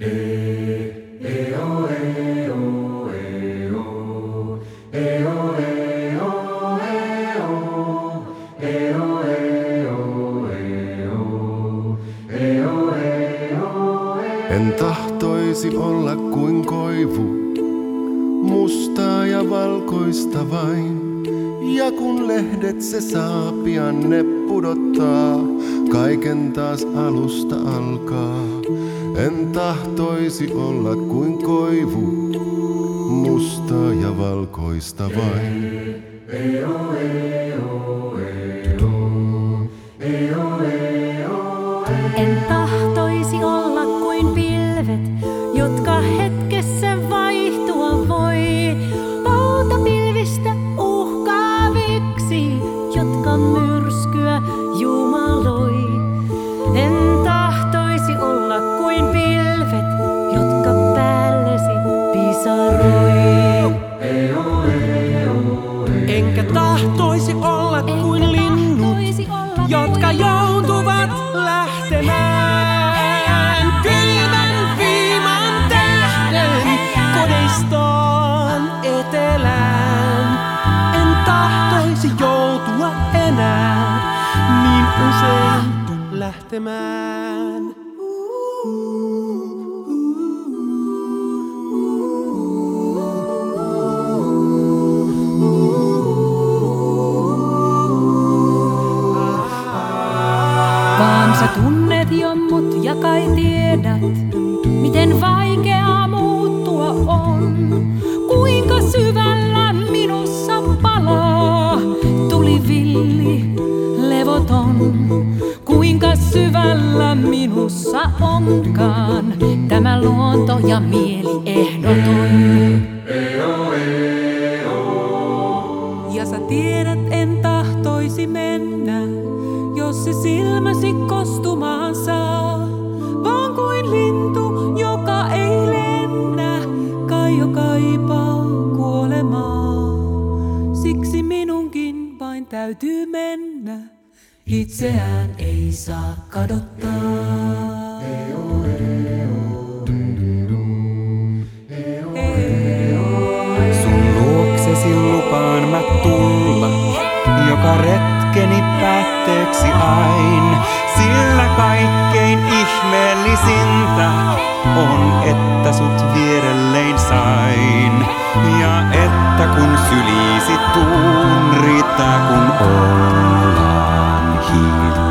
En tahtoisi olla kuin koivu, mustaa ja valkoista vain. Ja kun lehdet se saa, pian ne pudottaa, kaiken taas alusta alkaa. En tahtoisi olla kuin koivu, mustaa ja valkoista vain. En tahtoisi olla kuin pilvet, jotka hetkessä vaihtua voi. Valtapilvistä uhkaaviksi, jotka myrskyä jumaloi. En tahtoisi olla kuin pilvet, jotka päällesi pisaroi. Enkä tahtoisi olla kuin linnut, jotka joutuvat lähtemään kylmän viiman tähden kodeistaan etelään. En tahtoisi joutua enää niin usein lähtemään. Vaan sä tunnet jo mut ja kai tiedät, miten vaikeaa muuttua on. Kuinka syvällä minussa palaa tuli villi, levoton. Kuinka syvällä minussa onkaan tämä luonto ja mieli ehdoton. Ja sä tiedät, en tahtoisi mennä, jos se silmäsi kostumaan saa. Vaan kuin lintu, joka ei lennä, kai jo kaipaa kuolemaa. Siksi minunkin vain täytyy mennä, itseään ei saa kadottaa. Sun luoksesi lupaan mä tulla, joka retkeni päätteeksi ain. Sillä kaikkein ihmeellisintä on, että sut vierellein sain. Ja että kun sylisi tuun, riittää kun ollaan hiljaa.